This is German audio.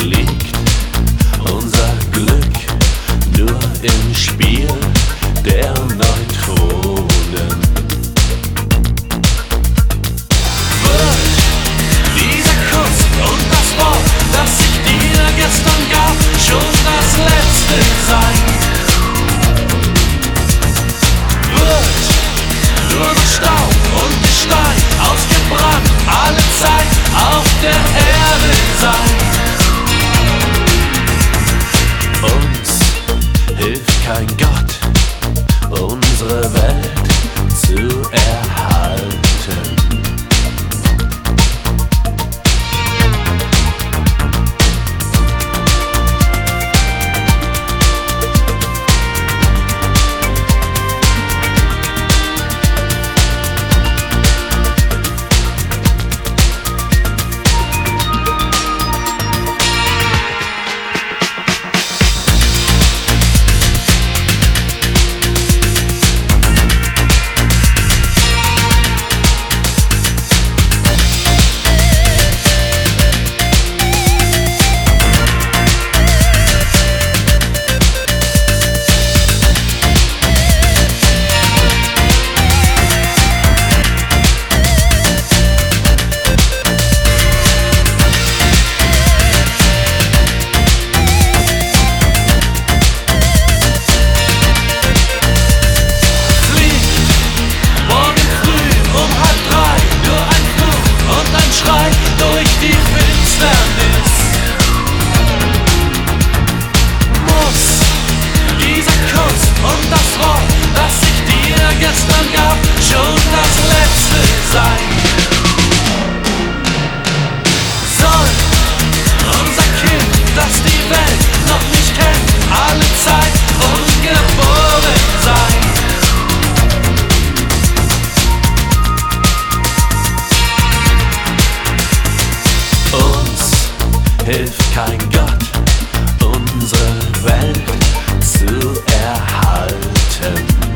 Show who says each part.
Speaker 1: liegt unser Glück nur im Spiel der Neutronen. Wird dieser Kuss und das Wort, das ich dir gestern gab, schon das letzte sein? Wird nur noch Staub und Gestein ausgebrannt alle Zeit auf der Erde sein? Uns hilft kein Gott, unsere Welt zu erhalten. Hilft kein Gott, unsere Welt zu erhalten.